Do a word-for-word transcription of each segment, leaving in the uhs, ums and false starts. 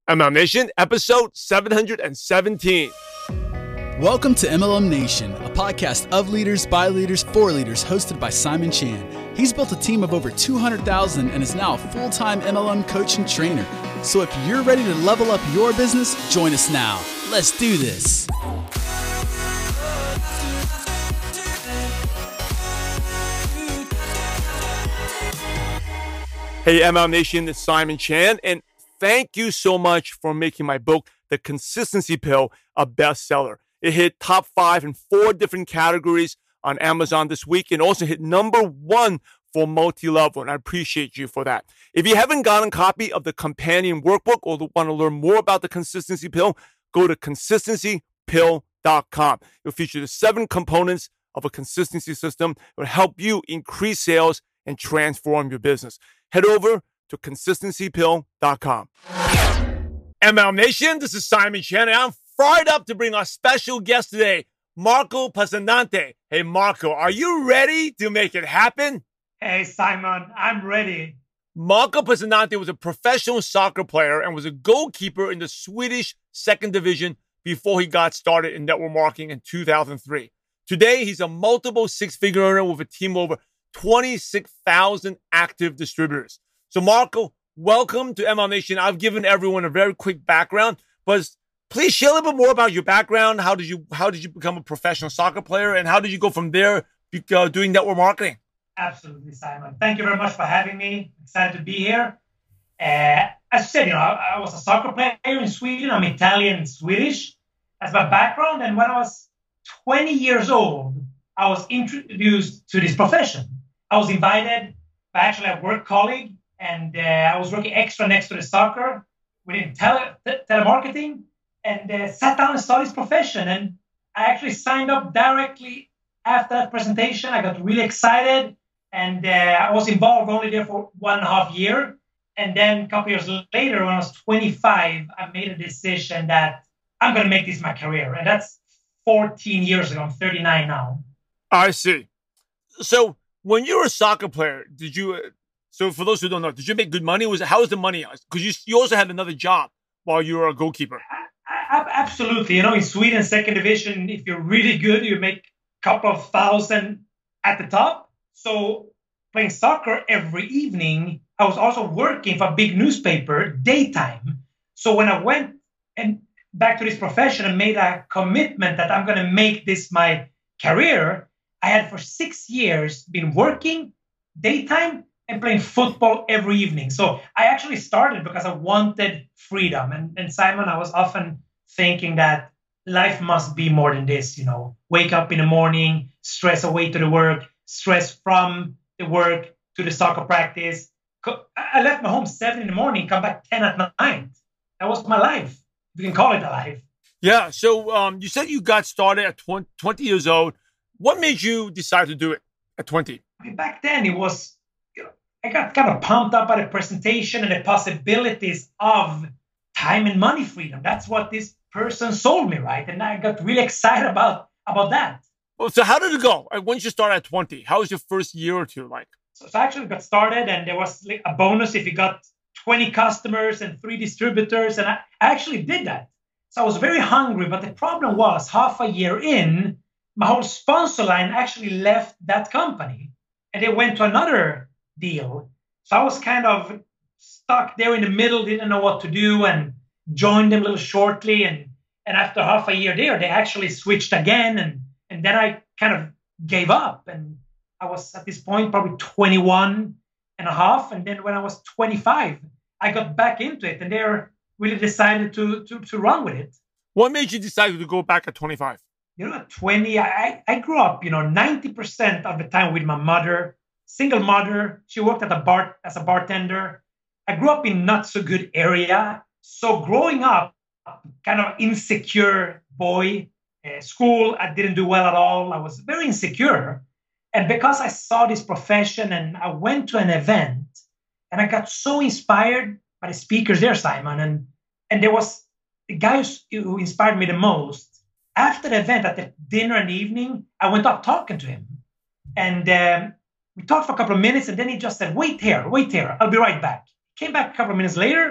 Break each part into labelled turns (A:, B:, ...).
A: M L M Nation, episode seven hundred seventeen.
B: Welcome to M L M Nation, a podcast of leaders, by leaders, for leaders, hosted by Simon Chan. He's built a team of over two hundred thousand and is now a full-time M L M coach and trainer. So if you're ready to level up your business, join us now. Let's do this.
A: Hey, M L M Nation, it's Simon Chan, and thank you so much for making my book, The Consistency Pill, a bestseller. It hit top five in four different categories on Amazon this week and also hit number one for multi-level, and I appreciate you for that. If you haven't gotten a copy of the companion workbook or want to learn more about the Consistency Pill, go to consistency pill dot com. It'll feature the seven components of a consistency system. It will help you increase sales and transform your business. Head over to consistency pill dot com. M L M Nation, this is Simon Chan, and I'm fired up to bring our special guest today, Marco Passannante. Hey, Marco, are you ready to make it happen?
C: Hey, Simon, I'm ready.
A: Marco Passannante was a professional soccer player and was a goalkeeper in the Swedish second division before he got started in network marketing in two thousand three. Today, he's a multiple six-figure earner with a team of over twenty-six thousand active distributors. So, Marco, welcome to M L M Nation. I've given everyone a very quick background, but please share a little bit more about your background. How did you how did you become a professional soccer player, and how did you go from there uh, doing network marketing?
C: Absolutely, Simon. Thank you very much for having me. Excited to be here. Uh, as I said, you know, I, I was a soccer player in Sweden. I'm Italian and Swedish. That's my background. And when I was twenty years old, I was introduced to this profession. I was invited by actually a work colleague, and uh, I was working extra next to the soccer within tele- t- telemarketing, and uh, sat down and started this profession. And I actually signed up directly after that presentation. I got really excited, and uh, I was involved only there for one and a half year. And then a couple years later, when I was twenty-five, I made a decision that I'm going to make this my career. And that's fourteen years ago. I'm thirty-nine now.
A: I see. So when you were a soccer player, did you, uh, so for those who don't know, did you make good money? Was it, how was the money? Because you, you also had another job while you were a goalkeeper.
C: I, I, absolutely. You know, in Sweden, second division, if you're really good, you make a couple of thousand at the top. So playing soccer every evening, I was also working for a big newspaper, daytime. So when I went and back to this profession and made a commitment that I'm going to make this my career, I had for six years been working daytime and playing football every evening. So I actually started because I wanted freedom. And, and Simon, I was often thinking that life must be more than this, you know, wake up in the morning, stress away to the work, stress from the work to the soccer practice. I left my home seven in the morning, come back ten at night. That was my life. You can call it a life.
A: Yeah. So um, you said you got started at twenty years old. What made you decide to do it at twenty?
C: I mean, back then it was, you know, I got kind of pumped up by the presentation and the possibilities of time and money freedom. That's what this person sold me, right? And I got really excited about, about that.
A: Well, so how did it go? Once you started at twenty, how was your first year or two like?
C: So, so I actually got started, and there was like a bonus if you got twenty customers and three distributors. And I actually did that. So I was very hungry, but the problem was half a year in, my whole sponsor line actually left that company and they went to another deal. So I was kind of stuck there in the middle, didn't know what to do, and joined them a little shortly. And, and after half a year there, they actually switched again. And, and then I kind of gave up. And I was at this point probably twenty-one and a half. And then when I was twenty-five, I got back into it, and they really decided to, to, to run with it.
A: What made you decide to go back at twenty-five?
C: You know, at twenty, I, I grew up, you know, ninety percent of the time with my mother, single mother. She worked at a bar as a bartender. I grew up in not so good area. So growing up, kind of insecure boy, uh, school, I didn't do well at all. I was very insecure. And because I saw this profession and I went to an event and I got so inspired by the speakers there, Simon, and, and there was the guy who inspired me the most. After the event, at the dinner in the evening, I went up talking to him. And um, we talked for a couple of minutes, and then he just said, wait here, wait here. I'll be right back. Came back a couple of minutes later,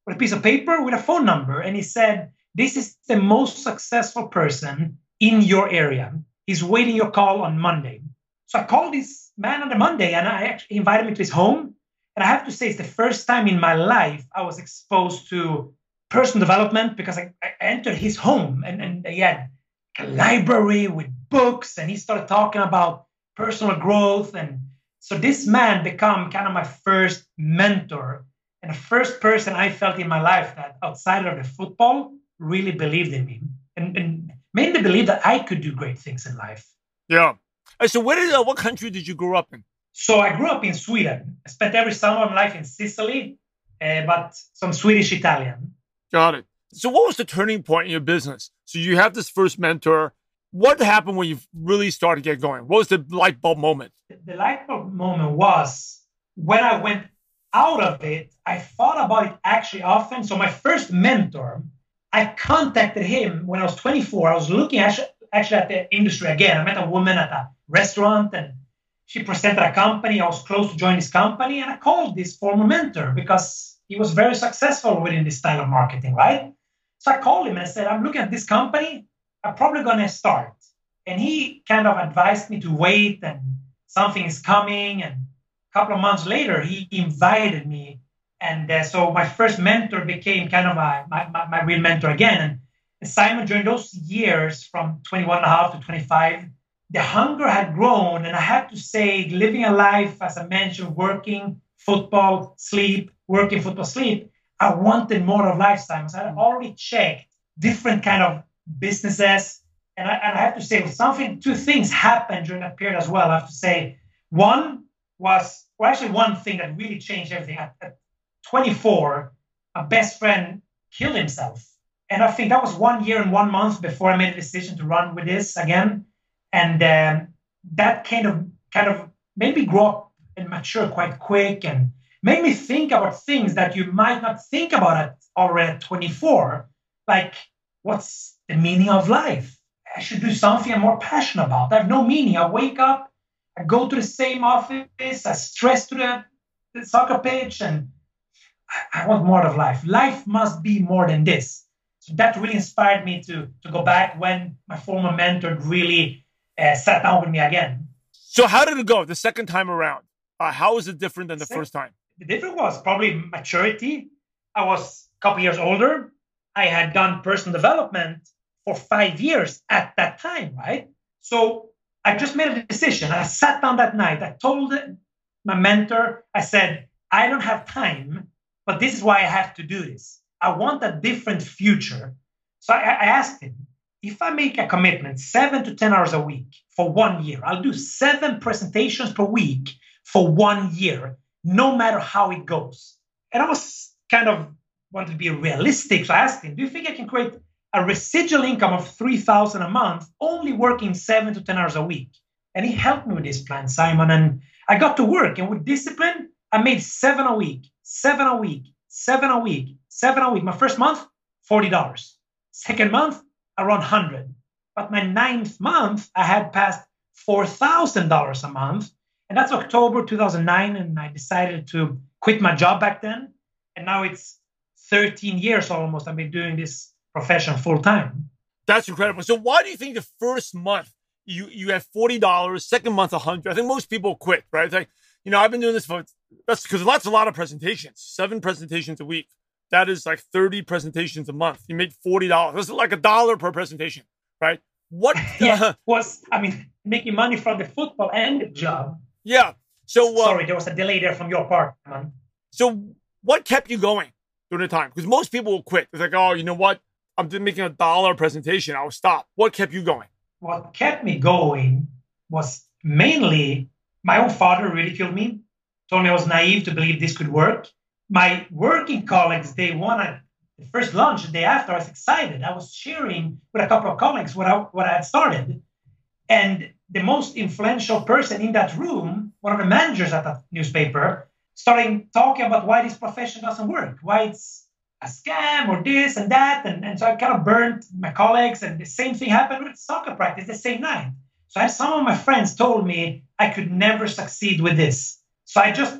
C: with a piece of paper with a phone number. And he said, this is the most successful person in your area. He's waiting your call on Monday. So I called this man on the Monday and I actually invited him to his home. And I have to say, it's the first time in my life I was exposed to personal development because I, I entered his home and, and he had a library with books and he started talking about personal growth. And so this man became kind of my first mentor and the first person I felt in my life that outside of the football really believed in me and, and made me believe that I could do great things in life.
A: Yeah. And so where did, uh, what country did you grow up in?
C: So I grew up in Sweden. I spent every summer of my life in Sicily, uh, but some Swedish Italian.
A: Got it. So what was the turning point in your business? So you have this first mentor. What happened when you really started to get going? What was the light bulb moment?
C: The light bulb moment was when I went out of it, I thought about it actually often. So my first mentor, I contacted him when I was twenty-four. I was looking actually, actually at the industry again. I met a woman at a restaurant and she presented a company. I was close to join this company. And I called this former mentor because he was very successful within this style of marketing, right? So I called him and I said, I'm looking at this company. I'm probably going to start. And he kind of advised me to wait and something is coming. And a couple of months later, he invited me. And uh, so my first mentor became kind of my, my, my, my real mentor again. And, and Simon, during those years from twenty-one and a half to twenty-five, the hunger had grown. And I have to say, living a life, as I mentioned, working, football, sleep, working, football, sleep, I wanted more of lifestyle. So I had already checked different kind of businesses. And I, and I have to say, something, two things happened during that period as well. I have to say, one was, well, actually one thing that really changed everything. At, at twenty-four, a best friend killed himself. And I think that was one year and one month before I made a decision to run with this again. And um, that kind of kind of made me grow up and mature quite quick and made me think about things that you might not think about at already at twenty-four. Like, what's the meaning of life? I should do something I'm more passionate about. I have no meaning. I wake up, I go to the same office, I stress to the, the soccer pitch, and I, I want more of life. Life must be more than this. So that really inspired me to, to go back when my former mentor really Uh, sat down with me again.
A: So how did it go the second time around? Uh, how was it different than the
C: Se-
A: first time?
C: The difference was probably maturity. I was a couple years older. I had done personal development for five years at that time, right? So I just made a decision. I sat down that night. I told my mentor, I said, I don't have time, but this is why I have to do this. I want a different future. So I, I asked him, if I make a commitment seven to ten hours a week for one year, I'll do seven presentations per week for one year, no matter how it goes. And I was kind of wanted to be realistic. So I asked him, do you think I can create a residual income of three thousand dollars a month, only working seven to ten hours a week? And he helped me with this plan, Simon. And I got to work. And with discipline, I made seven a week, seven a week, seven a week, seven a week. My first month, forty dollars. Second month, around one hundred. But my ninth month, I had passed four thousand dollars a month. And that's October two thousand nine. And I decided to quit my job back then. And now it's thirteen years almost. I've been doing this profession full time.
A: That's incredible. So why do you think the first month you, you had forty dollars, second month one hundred dollars? I think most people quit, right? It's like, you know, I've been doing this for, that's because that's a lot of presentations, seven presentations a week. That is like thirty presentations a month. You made forty dollars. That's like a dollar per presentation, right? What
C: yeah, uh, was, I mean, making money from the football and the job.
A: Yeah. So, uh,
C: sorry, there was a delay there from your part, man.
A: So what kept you going during the time? Because most people will quit. It's like, oh, you know what? I'm just making a dollar presentation. I'll stop. What kept you going?
C: What kept me going was mainly my own father ridiculed me, told me I was naive to believe this could work. My working colleagues, they wanted the first lunch the day after. I was excited. I was cheering with a couple of colleagues what I, what I had started. And the most influential person in that room, one of the managers at that newspaper, starting talking about why this profession doesn't work, why it's a scam or this and that. And, and so I kind of burned my colleagues. And the same thing happened with soccer practice the same night. So I had some of my friends told me I could never succeed with this. So I just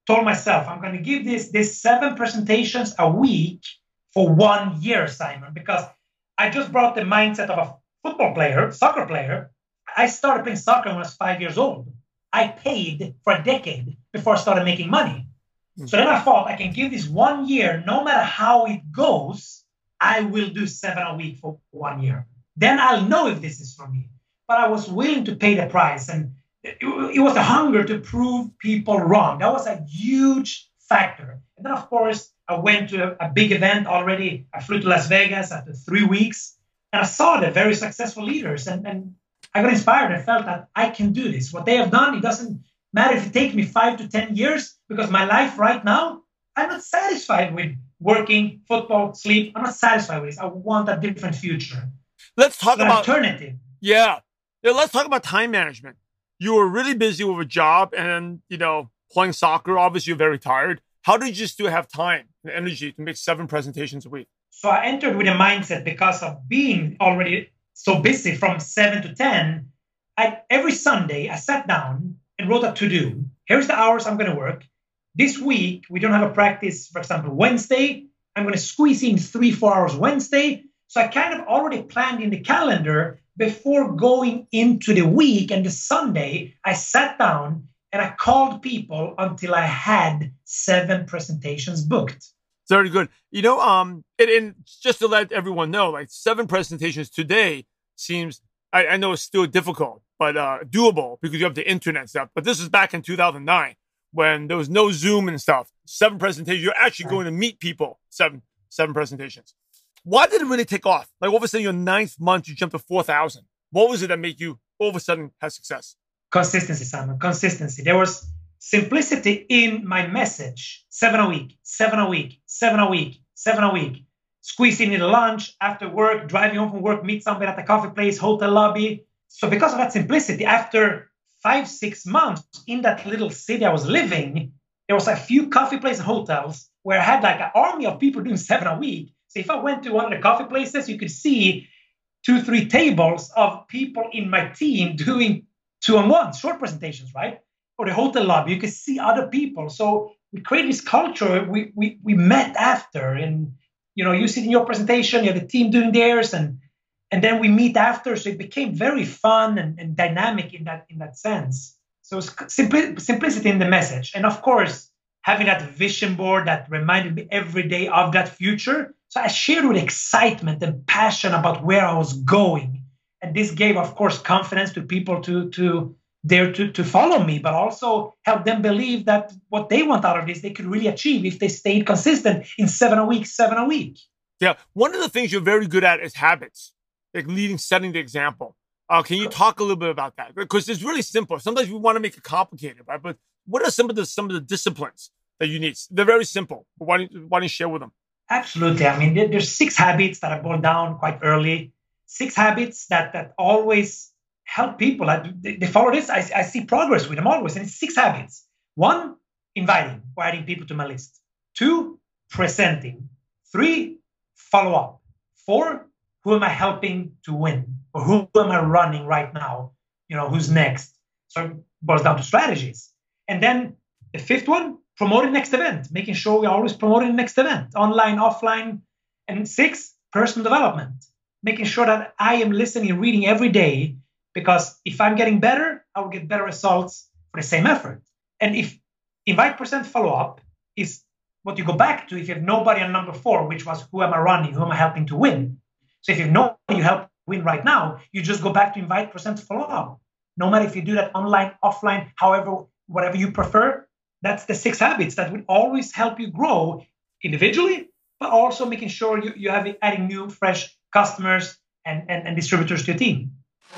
C: told myself, I'm going to give this, this seven presentations a week for one year, Simon, because I just brought the mindset of a football player, soccer player. I started playing soccer when I was five years old. I paid for a decade before I started making money. Mm-hmm. So then I thought I can give this one year, no matter how it goes, I will do seven a week for one year. Then I'll know if this is for me. But I was willing to pay the price. And it, it was a hunger to prove people wrong. That was a huge factor. And then, of course, I went to a, a big event already. I flew to Las Vegas after three weeks. And I saw the very successful leaders. And, and I got inspired. I felt that I can do this. What they have done, it doesn't matter if it takes me five to ten years, because my life right now, I'm not satisfied with working, football, sleep. I'm not satisfied with this. I want a different future.
A: Let's talk
C: An
A: about
C: alternative.
A: Yeah. yeah. Let's talk about time management. You were really busy with a job and, you know, playing soccer. Obviously, you're very tired. How did you still have time and energy to make seven presentations a week?
C: So I entered with a mindset because of being already so busy from seven to ten. I, every Sunday, I sat down and wrote a to-do. Here's the hours I'm going to work. This week, we don't have a practice, for example, Wednesday. I'm going to squeeze in three, four hours Wednesday. So I kind of already planned in the calendar before going into the week. And the Sunday, I sat down and I called people until I had seven presentations booked.
A: Very good. You know, um, and, and just to let everyone know, like seven presentations today seems, I, I know it's still difficult, but uh, doable because you have the internet stuff. But this is back in two thousand nine when there was no Zoom and stuff. Seven presentations, you're actually right. going to meet people, seven, seven presentations. Why did it really take off? Like all of a sudden, your ninth month, you jumped to four thousand. What was it that made you all of a sudden have success?
C: Consistency, Simon, consistency. There was simplicity in my message. Seven a week, seven a week, seven a week, seven a week. Squeezing in lunch, after work, driving home from work, meet somebody at the coffee place, hotel lobby. So because of that simplicity, after five, six months in that little city I was living, there was a few coffee places and hotels where I had like an army of people doing seven a week. So if I went to one of the coffee places, you could see two, three tables of people in my team doing two-on-one, short presentations, right? Or the hotel lobby, you could see other people. So we created this culture. We we we met after, and you know, you sit in your presentation, you have the team doing theirs, and and then we meet after. So it became very fun and, and dynamic in that in that sense. So it's simpli- simplicity in the message, and of course having that vision board that reminded me every day of that future. So I shared with excitement and passion about where I was going. And this gave, of course, confidence to people to, to dare to, to follow me, but also help them believe that what they want out of this, they could really achieve if they stayed consistent in seven a week, seven a week.
A: Yeah. One of the things you're very good at is habits, like leading, setting the example. Uh, can you talk a little bit about that? Because it's really simple. Sometimes we want to make it complicated, right? But what are some of the some of the disciplines that you need? They're very simple. Why don't, why don't you share with them?
C: Absolutely. I mean, there, there's six habits that I boiled down quite early. Six habits that that always help people. I, they, they follow this. I, I see progress with them always. And it's six habits. One, inviting, or adding people to my list. Two, presenting. Three, follow up. Four, who am I helping to win? Or who am I running right now? You know, who's next? So it boils down to strategies. And then the fifth one, promoting next event, making sure we're always promoting the next event, online, offline. And six, personal development, making sure that I am listening and reading every day, because if I'm getting better, I will get better results for the same effort. And if invite, present, follow up is what you go back to if you have nobody on number four, which was who am I running, who am I helping to win? So if you have nobody you help win right now, you just go back to invite, present, follow up. No matter if you do that online, offline, however, whatever you prefer, that's the six habits that will always help you grow individually, but also making sure you, you have adding new, fresh customers and, and, and distributors to your team.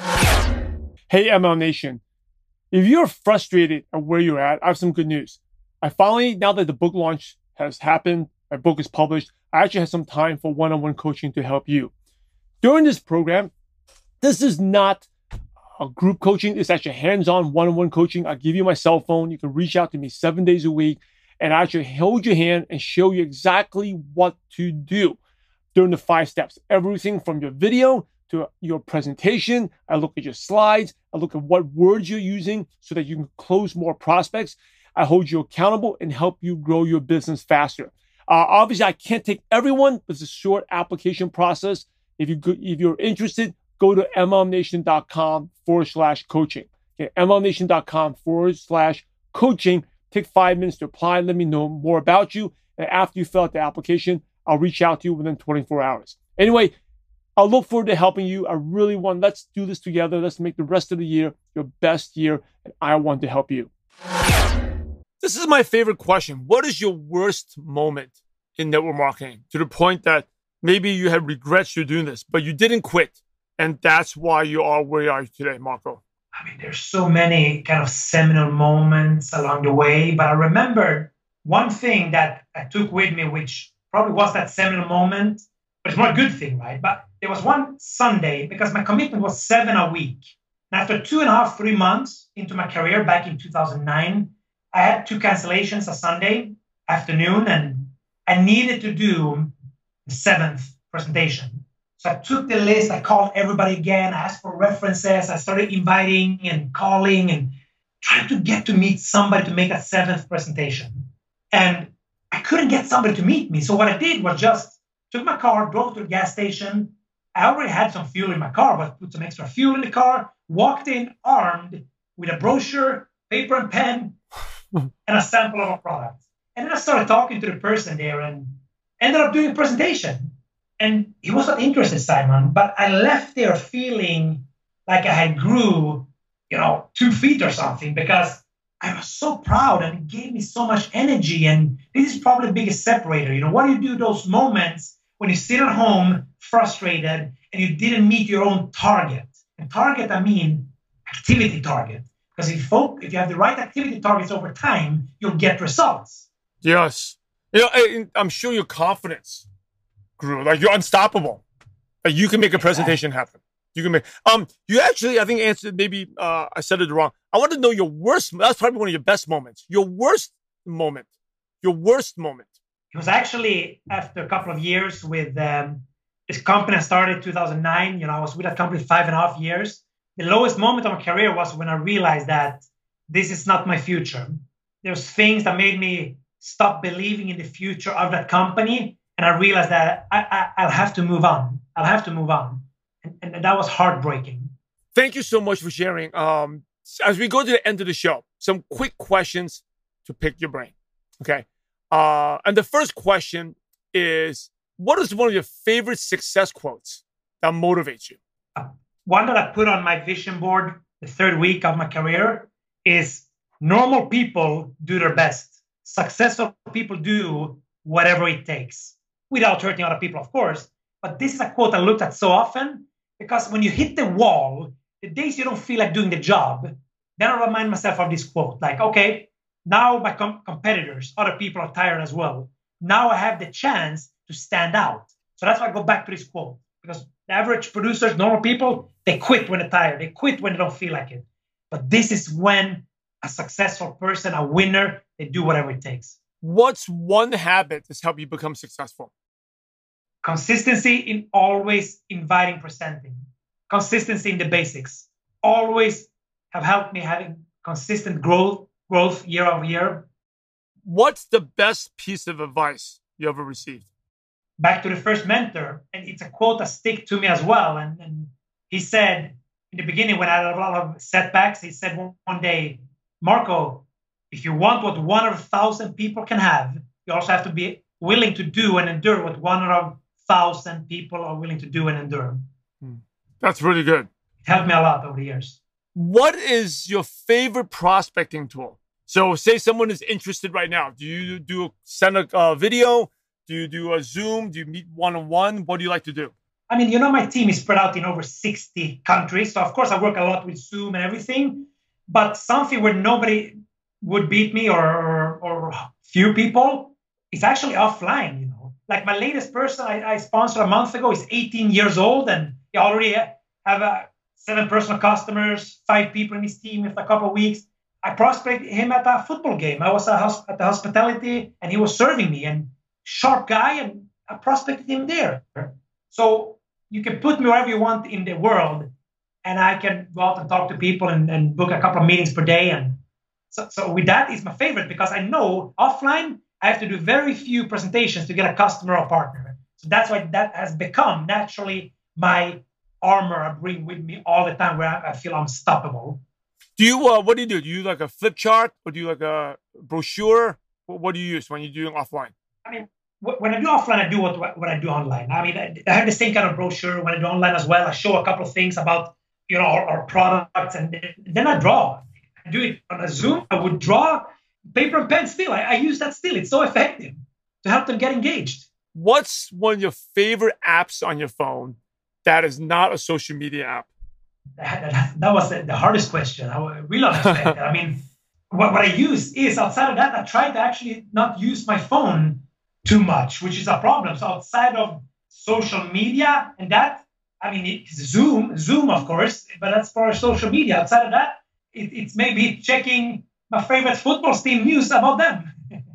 A: Hey, M L M Nation. If you're frustrated at where you're at, I have some good news. I finally, now that the book launch has happened, my book is published, I actually have some time for one-on-one coaching to help you. During this program, this is not a group coaching. It's actually hands-on one-on-one coaching. I give you my cell phone. You can reach out to me seven days a week, and I actually hold your hand and show you exactly what to do during the five steps. Everything from your video to your presentation. I look at your slides. I look at what words you're using so that you can close more prospects. I hold you accountable and help you grow your business faster. Uh, obviously, I can't take everyone, but it's a short application process. If, you go, if you're interested, go to mlmnation.com forward slash coaching. Okay, mlmnation.com forward slash coaching. Take five minutes to apply. Let me know more about you. And after you fill out the application, I'll reach out to you within twenty-four hours. Anyway, I'll look forward to helping you. I really want, let's do this together. Let's make the rest of the year your best year. And I want to help you. This is my favorite question. What is your worst moment in network marketing? To the point that maybe you had regrets you're doing this, but you didn't quit. And that's why you are where you are today, Marco.
C: I mean, there's so many kind of seminal moments along the way, but I remember one thing that I took with me, which probably was that seminal moment, but it's not a good thing, right? But there was one Sunday, because my commitment was seven a week. And after two and a half, three months into my career back in two thousand nine, I had two cancellations a Sunday afternoon, and I needed to do the seventh presentation. So I took the list, I called everybody again, I asked for references, I started inviting and calling and trying to get to meet somebody to make that seventh presentation. And I couldn't get somebody to meet me. So what I did was just took my car, drove to the gas station. I already had some fuel in my car, but put some extra fuel in the car, walked in armed with a brochure, paper and pen, and a sample of a product. And then I started talking to the person there and ended up doing a presentation. And he was not interested, Simon, but I left there feeling like I had grew, you know, two feet or something, because I was so proud and it gave me so much energy. And this is probably the biggest separator. You know, what do you do those moments when you sit at home frustrated and you didn't meet your own target? And target, I mean activity target. Because if you, folk, if you have the right activity targets over time, you'll get results.
A: Yes. You know, I, I'm sure your confidence grew. Like, you're unstoppable. Like, you can make a presentation happen. You can make, um, you actually, I think, answered, maybe uh, I said it wrong. I want to know your worst, that's probably one of your best moments. Your worst moment. Your worst moment.
C: It was actually after a couple of years with um, this company I started in two thousand nine. You know, I was with that company five and a half years. The lowest moment of my career was when I realized that this is not my future. There's things that made me stop believing in the future of that company. And I realized that I, I, I'll have to move on. I'll have to move on. And, and that was heartbreaking.
A: Thank you so much for sharing. Um, as we go to the end of the show, some quick questions to pick your brain. Okay. Uh, and the first question is, what is one of your favorite success quotes that motivates you?
C: Uh, one that I put on my vision board the third week of my career is, normal people do their best. Successful people do whatever it takes, without hurting other people, of course. But this is a quote I looked at so often, because when you hit the wall, the days you don't feel like doing the job, then I remind myself of this quote. Like, okay, now my com- competitors, other people are tired as well. Now I have the chance to stand out. So that's why I go back to this quote. Because the average producers, normal people, they quit when they're tired. They quit when they don't feel like it. But this is when a successful person, a winner, they do whatever it takes.
A: What's one habit that's helped you become successful?
C: Consistency in always inviting, presenting. Consistency in the basics. Always have helped me having consistent growth, growth year over year.
A: What's the best piece of advice you ever received?
C: Back to the first mentor, and it's a quote that stick to me as well. And, and he said in the beginning, when I had a lot of setbacks, he said one, one day, Marco, if you want what one hundred thousand people can have, you also have to be willing to do and endure what one hundred thousand people are willing to do and endure.
A: That's really good.
C: It helped me a lot over the years.
A: What is your favorite prospecting tool? So say someone is interested right now. Do you do a, send a uh, video? Do you do a Zoom? Do you meet one-on-one? What do you like to do?
C: I mean, you know, my team is spread out in over sixty countries. So, of course, I work a lot with Zoom and everything. But something where nobody would beat me or, or, or few people is actually offline, you know. Like my latest person I, I sponsored a month ago is eighteen years old, and he already have uh, seven personal customers, five people in his team in a couple of weeks. I prospected him at a football game. I was a, at the hospitality, and he was serving me. And sharp guy, and I prospected him there. So you can put me wherever you want in the world, and I can go out and talk to people and, and book a couple of meetings per day. And So, so with that is my favorite because I know offline, I have to do very few presentations to get a customer or partner. So that's why that has become naturally my armor I bring with me all the time where I, I feel unstoppable.
A: Do you, uh, what do you do? Do you like a flip chart or do you like a brochure? What do you use when you're doing offline?
C: I mean, when I do offline, I do what, what I do online. I mean, I have the same kind of brochure when I do online as well. I show a couple of things about, you know, our, our products, and then I draw. I do it on a Zoom. I would draw paper and pen still. I, I use that still. It's so effective to help them get engaged.
A: What's one of your favorite apps on your phone that is not a social media app?
C: That, that, that was the, the hardest question. I really understand that. I mean, what, what I use is, outside of that, I try to actually not use my phone too much, which is a problem. So outside of social media and that, I mean, it's Zoom, Zoom, of course, but that's for social media. Outside of that, it, it's maybe checking my favorite football team news about them.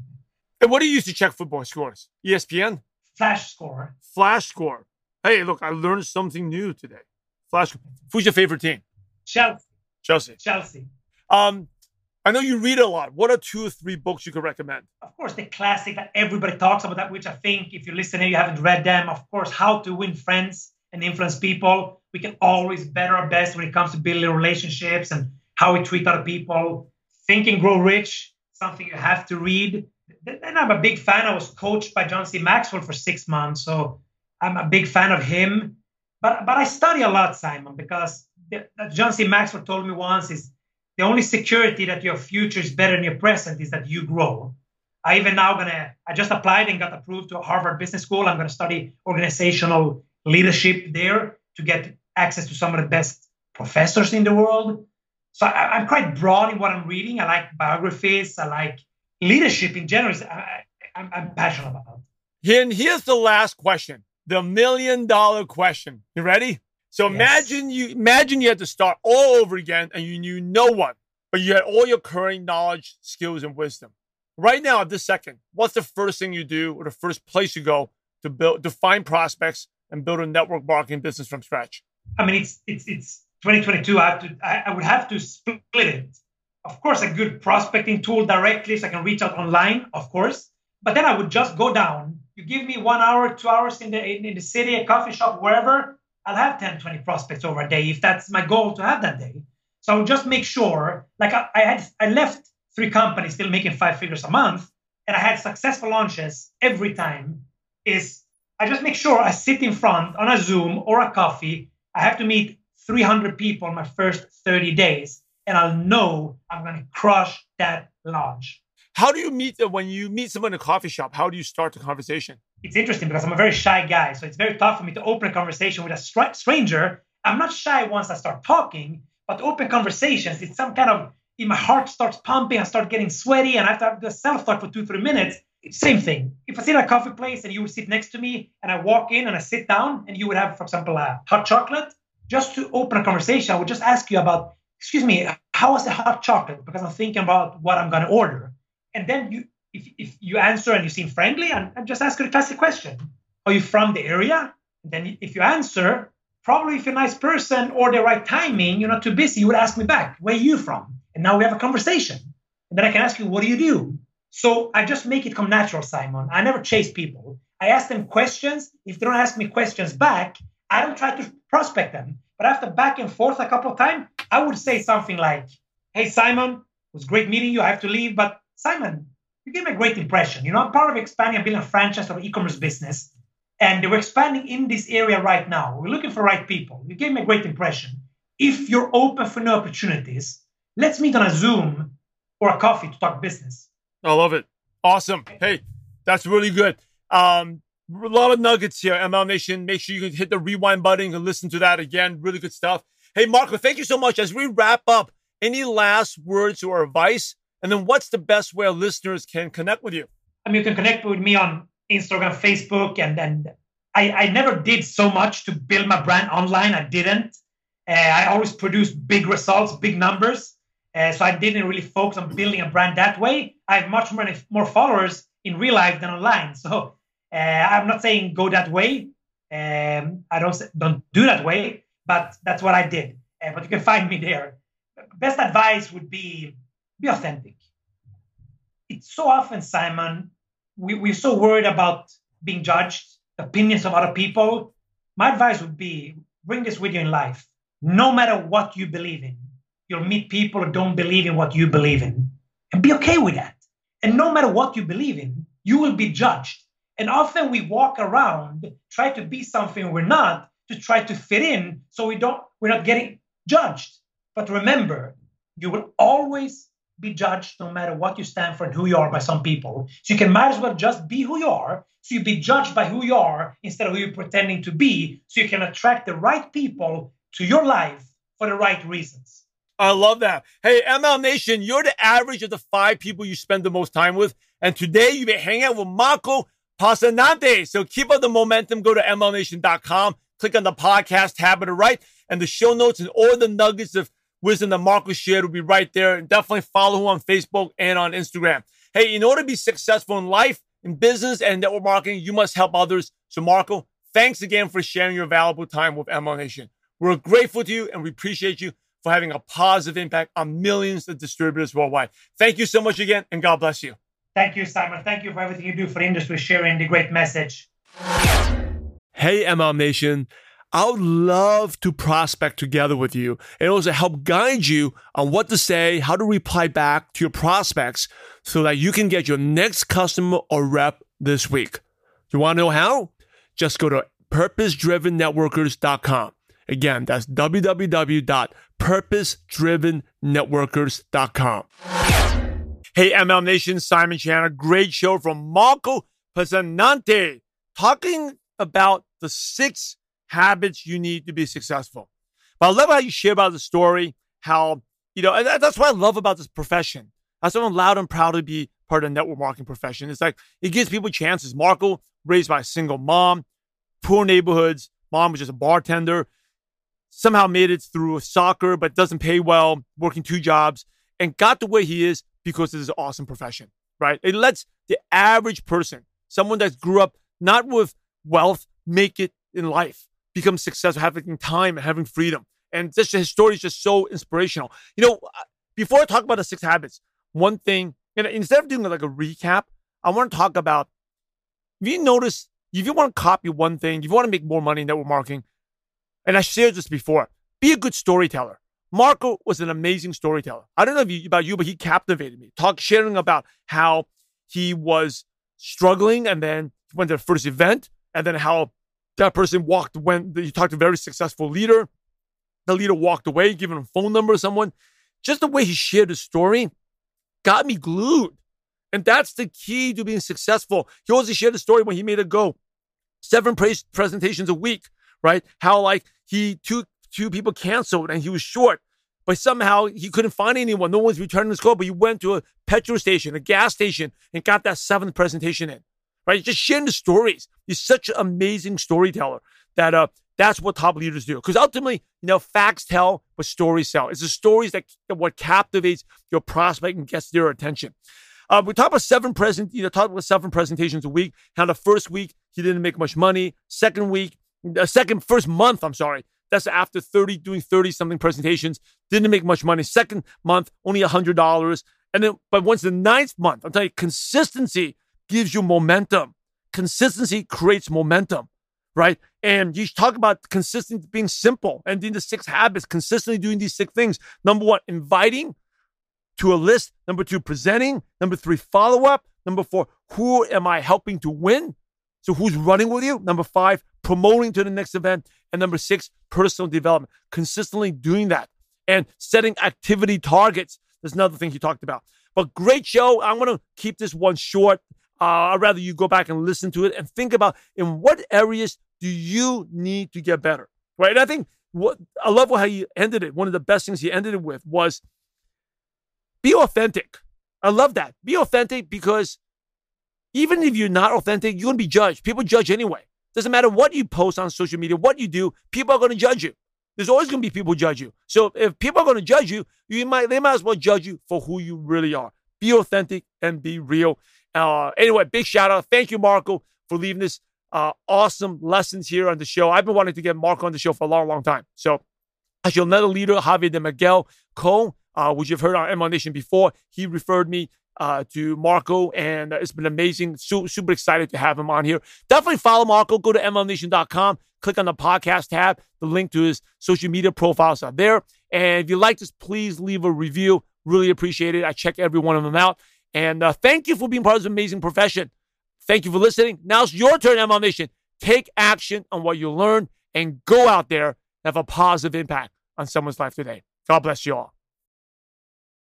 A: And what do you use to check football scores? E S P N?
C: Flash score.
A: Flash score. Hey, look, I learned something new today. Flash. Who's your favorite team?
C: Chelsea.
A: Chelsea.
C: Chelsea.
A: Um, I know you read a lot. What are two or three books you could recommend?
C: Of course, the classic that everybody talks about, that which I think if you're listening, you haven't read them. Of course, How to Win Friends and Influence People. We can always better our best when it comes to building relationships and how we treat other people. Think and Grow Rich, something you have to read. Then I'm a big fan. I was coached by John C. Maxwell for six months, so I'm a big fan of him. But but I study a lot, Simon, because the, John C. Maxwell told me once is the only security that your future is better than your present is that you grow. I even now gonna, I just applied and got approved to Harvard Business School. I'm gonna study organizational leadership there to get access to some of the best professors in the world. So I, I'm quite broad in what I'm reading. I like biographies. I like leadership in general. I, I'm, I'm passionate about.
A: And here's the last question, the million dollar question. You ready? So
C: Yes.
A: imagine you imagine you had to start all over again and you knew no one, but you had all your current knowledge, skills, and wisdom. Right now, at this second, what's the first thing you do or the first place you go to build, to find prospects and build a network marketing business from scratch?
C: I mean, it's it's it's twenty twenty-two. I have to. I, I would have to split it. Of course, a good prospecting tool directly, so I can reach out online. Of course, but then I would just go down. You give me one hour, two hours in the in, in the city, a coffee shop, wherever. I'll have ten, twenty prospects over a day if that's my goal to have that day. So I would just make sure, like I, I had, I left three companies still making five figures a month, and I had successful launches every time. Is I just make sure I sit in front on a Zoom or a coffee. I have to meet three hundred people in my first thirty days, and I'll know I'm going to crush that launch.
A: How do you meet them when you meet someone in a coffee shop? How do you start the conversation?
C: It's interesting because I'm a very shy guy, so it's very tough for me to open a conversation with a str- stranger. I'm not shy once I start talking, but open conversations, it's some kind of, my heart starts pumping, I start getting sweaty, and I have to have the self-talk for two, three minutes. It's same thing. If I sit at a coffee place and you would sit next to me, and I walk in and I sit down, and you would have, for example, a hot chocolate, just to open a conversation, I would just ask you about, excuse me, how was the hot chocolate? Because I'm thinking about what I'm going to order. And then you, if, if you answer and you seem friendly, and, and just ask you the classic question. Are you from the area? And then if you answer, probably if you're a nice person or the right timing, you're not too busy, you would ask me back, where are you from? And now we have a conversation. And then I can ask you, what do you do? So I just make it come natural, Simon. I never chase people. I ask them questions. If they don't ask me questions back, I don't try to prospect them. But after back and forth a couple of times, I would say something like, hey, Simon, it was great meeting you. I have to leave, but Simon, you gave me a great impression. You know, I'm part of expanding and building a franchise or e-commerce business. And we're expanding in this area right now. We're looking for right people. You gave me a great impression. If you're open for new opportunities, let's meet on a Zoom or a coffee to talk business.
A: I love it. Awesome. Hey, that's really good. Um, a lot of nuggets here, M L M Nation. Make sure you can hit the rewind button and listen to that again. Really good stuff. Hey, Marco, thank you so much. As we wrap up, any last words or advice? And then what's the best way listeners can connect with you?
C: I mean, you can connect with me on Instagram, Facebook, and then I, I never did so much to build my brand online. I didn't. Uh, I always produced big results, big numbers. Uh, so I didn't really focus on building a brand that way. I have much more, more followers in real life than online. So uh, I'm not saying go that way. Um, I don't don't do that way, but that's what I did. Uh, but you can find me there. Best advice would be be authentic. It's so often, Simon, we, we're so worried about being judged, opinions of other people. My advice would be bring this with you in life. No matter what you believe in, you'll meet people who don't believe in what you believe in, and be okay with that. And no matter what you believe in, you will be judged. And often we walk around, try to be something we're not, to try to fit in, so we don't, we're not getting judged. But remember, you will always be judged no matter what you stand for and who you are by some people. So you can might as well just be who you are, so you be judged by who you are instead of who you're pretending to be, so you can attract the right people to your life for the right reasons.
A: I love that. Hey, M L M Nation, you're the average of the five people you spend the most time with. And today you've been hanging out with Marco Passannante. So keep up the momentum. Go to M L M nation dot com. Click on the podcast tab on the right. And the show notes and all the nuggets of wisdom that Marco shared will be right there. And definitely follow him on Facebook and on Instagram. Hey, in order to be successful in life, in business, and network marketing, you must help others. So Marco, thanks again for sharing your valuable time with M L M Nation. We're grateful to you and we appreciate you for having a positive impact on millions of distributors worldwide. Thank you so much again, and God bless you.
C: Thank you, Simon. Thank you for everything you do for the industry, sharing the great message.
A: Hey, M L M Nation. I would love to prospect together with you and also help guide you on what to say, how to reply back to your prospects so that you can get your next customer or rep this week. You want to know how? Just go to purpose driven networkers dot com. Again, that's w w w dot purpose driven networkers dot com. Hey, M L M Nation, Simon Chan, great show from Marco Passannante, talking about the six habits you need to be successful. But I love how you share about the story, how, you know, and that's what I love about this profession. That's why I'm loud and proud to be part of the network marketing profession. It's like, it gives people chances. Marco, raised by a single mom, poor neighborhoods, mom was just a bartender, somehow made it through soccer, but doesn't pay well, working two jobs, and got the way he is because of this awesome profession, right? It lets the average person, someone that grew up not with wealth, make it in life, become successful, having time and having freedom. And this, his story is just so inspirational. You know, before I talk about the six habits, one thing, and instead of doing like a recap, I want to talk about, if you notice, if you want to copy one thing, if you want to make more money in network marketing, and I shared this before, be a good storyteller. Marco was an amazing storyteller. I don't know if you, about you, but he captivated me. Talk, sharing about how he was struggling and then went to the first event, and then how that person walked when you talked to a very successful leader. The leader walked away, giving him a phone number to someone. Just the way he shared his story got me glued. And that's the key to being successful. He also shared the story when he made it go seven pre- presentations a week, right? How like he, two, two people canceled and he was short, but somehow he couldn't find anyone. No one's returning his call, but he went to a petrol station, a gas station, and got that seventh presentation in, right? Just sharing the stories. He's such an amazing storyteller that uh, that's what top leaders do. Because ultimately, you know, facts tell, but stories sell. It's the stories that, that what captivates your prospect and gets their attention. Uh, we talk about seven present, you know, talk about seven presentations a week. How the first week he didn't make much money. Second week, the second first month, I'm sorry, that's after thirty doing thirty something presentations, didn't make much money. Second month, only a hundred dollars, and then but once the ninth month, I'm telling you, consistency gives you momentum. Consistency creates momentum, right? And you talk about consistency being simple, and in the six habits, consistently doing these six things. Number one, inviting to a list. Number two, presenting. Number three, follow-up. Number four, who am I helping to win? So who's running with you? Number five, promoting to the next event. And number six, personal development. Consistently doing that. And setting activity targets. There's another thing he talked about. But great show. I'm going to keep this one short. Uh, I'd rather you go back and listen to it and think about in what areas do you need to get better, right? And I think what I love how he ended it. One of the best things he ended it with was be authentic. I love that. Be authentic because even if you're not authentic, you're going to be judged. People judge anyway. Doesn't matter what you post on social media, what you do, people are going to judge you. There's always going to be people who judge you. So if people are going to judge you, you might they might as well judge you for who you really are. Be authentic and be real. Uh, anyway, big shout out. Thank you, Marco, for leaving this uh, awesome lessons here on the show. I've been wanting to get Marco on the show for a long, long time. So as your another leader, Javier de Miguel Cole, uh, which you've heard on M L M Nation before. He referred me uh, to Marco, and it's been amazing. Super, super excited to have him on here. Definitely follow Marco. Go to M L M Nation dot com. Click on the podcast tab. The link to his social media profiles are there. And if you like this, please leave a review. Really appreciate it. I check every one of them out. And uh, thank you for being part of this amazing profession. Thank you for listening. Now it's your turn, M L M Nation. Take action on what you learn and go out there and have a positive impact on someone's life today. God bless you all.